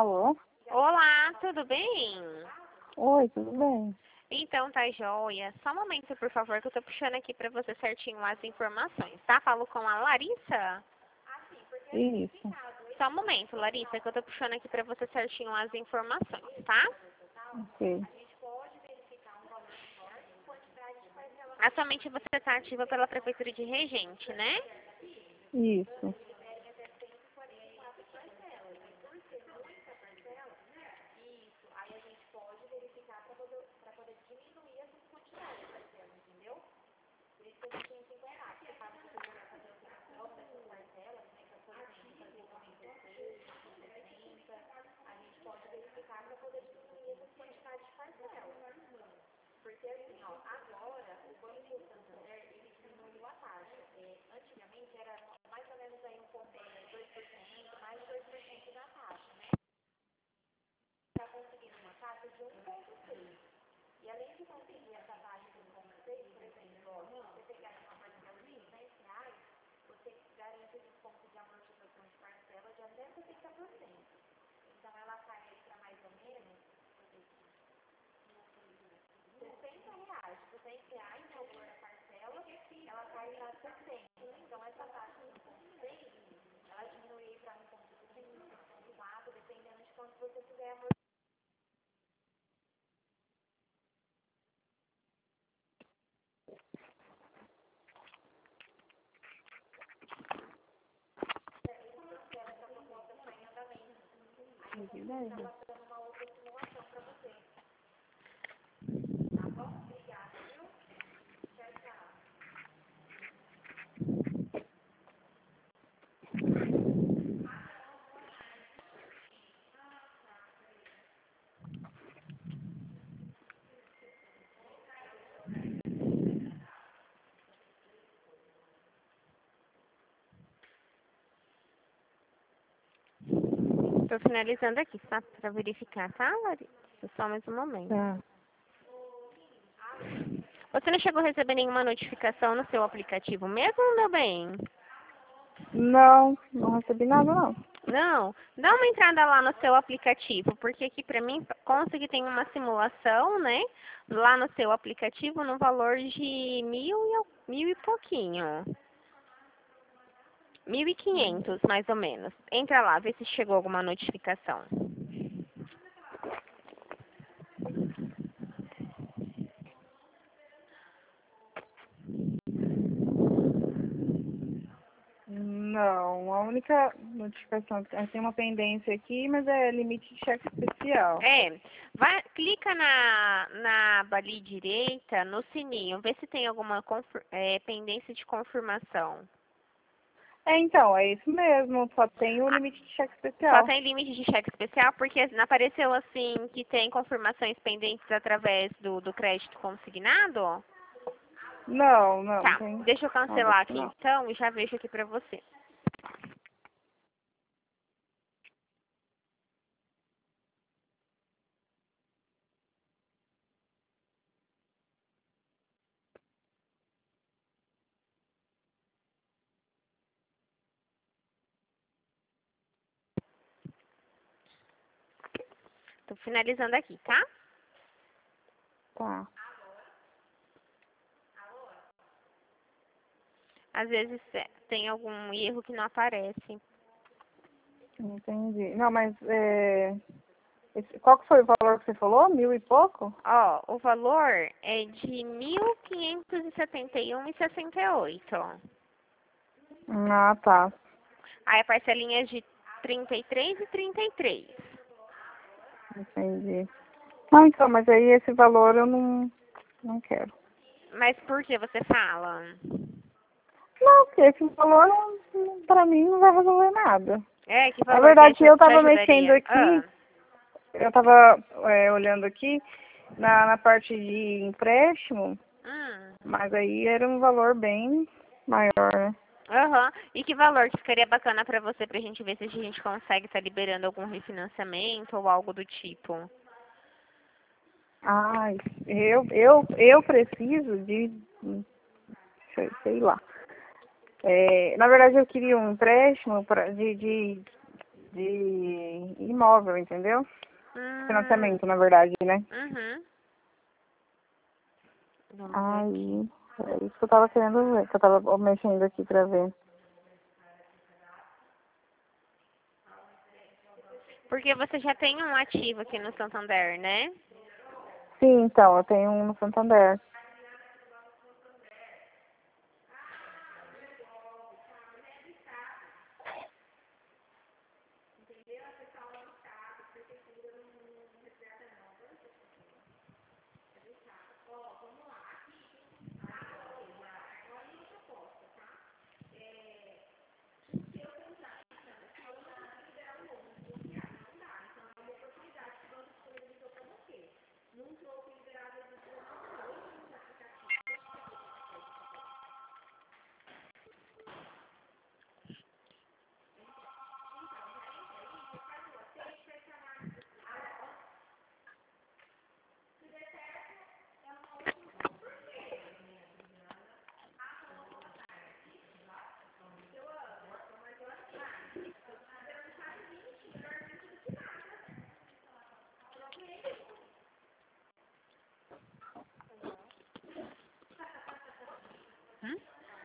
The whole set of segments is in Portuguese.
Alô? Olá, tudo bem? Oi, tudo bem? Então tá joia. Só um momento, por favor, que eu tô puxando aqui pra você certinho as informações, tá? Falo com a Larissa? Isso. Só um momento, Larissa, que eu tô puxando aqui pra você certinho as informações, tá? Ok. Atualmente você tá ativa pela Prefeitura de Regente, né? Isso. Tô finalizando aqui, tá? Pra verificar, tá, Larissa? Só mais um momento. Tá. Você não chegou a receber nenhuma notificação no seu aplicativo mesmo, meu bem? Não recebi nada, não. Não, dá uma entrada lá no seu aplicativo, porque aqui pra mim consta que tem uma simulação, né? Lá no seu aplicativo no valor de mil e pouquinho. 1.500, mais ou menos. Entra lá, vê se chegou alguma notificação. Não, a única notificação que tem uma pendência aqui, mas é limite de cheque especial. É, clica na aba ali direita, no sininho, vê se tem alguma pendência de confirmação. Então, é isso mesmo, só tem o limite de cheque Só especial. tem limite de cheque especial, porque apareceu assim que tem confirmações pendentes através do crédito consignado? Não Tá, tem deixa eu nada cancelar aqui, aqui não. então e já vejo aqui pra você. Tô finalizando aqui, tá? Tá, Às vezes tem algum erro que não aparece. entendi. Não, mas qual que foi o valor que você falou? 1.000 e pouco? Ó, o valor é de 1.571,68. Ah, tá. Aí a parcelinha é de 33,33. Entendi. Ah, então, mas aí esse valor eu não quero. Mas por que você fala? Não, porque esse valor pra mim não vai resolver nada. Que Na valor verdade, eu te tava mexendo ajudaria? aqui, eu tava olhando aqui na parte de empréstimo, Hum. mas aí era um valor bem maior, né? Aham. E que valor que ficaria bacana pra você, pra gente ver se a gente consegue estar liberando algum refinanciamento ou algo do tipo? Ai, eu preciso de, sei lá. Na verdade, eu queria um empréstimo de imóvel, entendeu? Hum, Financiamento, na verdade, né? uhum. Vamos ver. Aí, é isso que eu tava querendo ver, que eu tava mexendo aqui pra ver. Porque você já tem um ativo aqui no Santander, né? Sim, então, eu tenho um no Santander. Hum?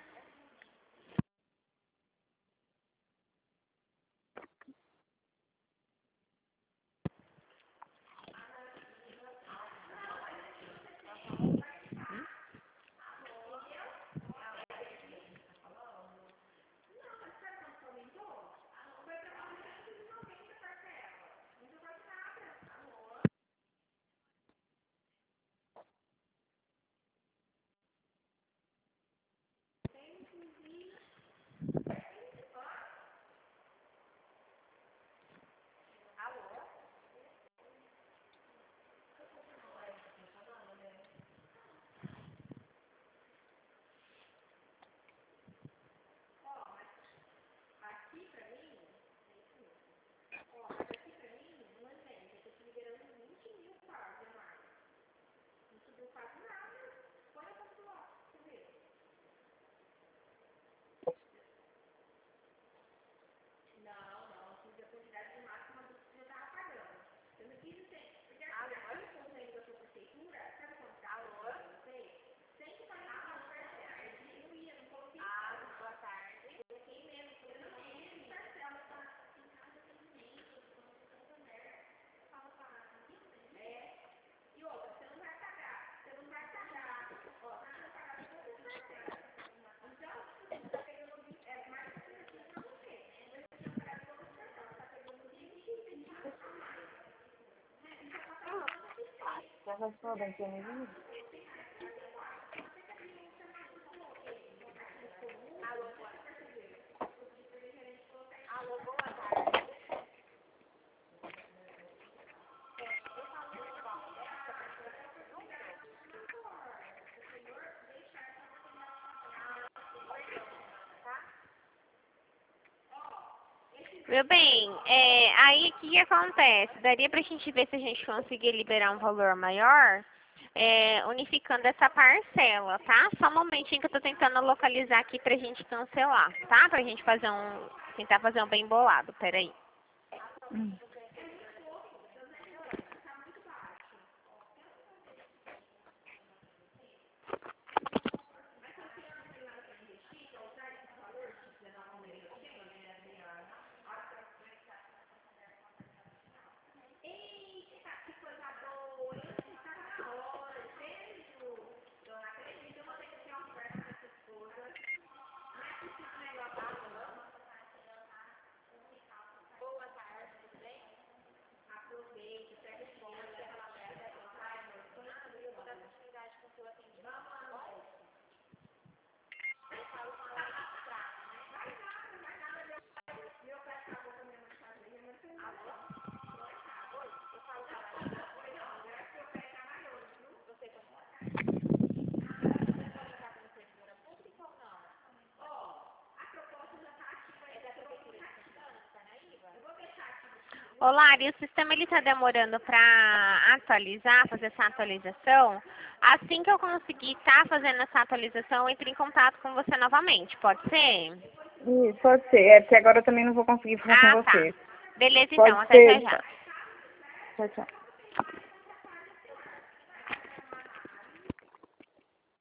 Já gastou da energia? Meu bem, aí o que acontece? Daria pra gente ver se a gente conseguir liberar um valor maior, unificando essa parcela, tá? Só um momentinho que eu tô tentando localizar aqui pra gente cancelar, tá? Pra gente fazer tentar fazer um bem bolado, peraí. Ô Lari, o sistema ele tá demorando para atualizar, fazer essa atualização. Assim que eu conseguir estar fazendo essa atualização, eu entro em contato com você novamente, pode ser? Isso, pode ser. É porque agora eu também não vou conseguir falar com Ah, tá. você. Beleza, Pode então. Até já ser. já. Tchau, tchau.